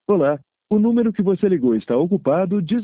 Olá, o número que você ligou está ocupado.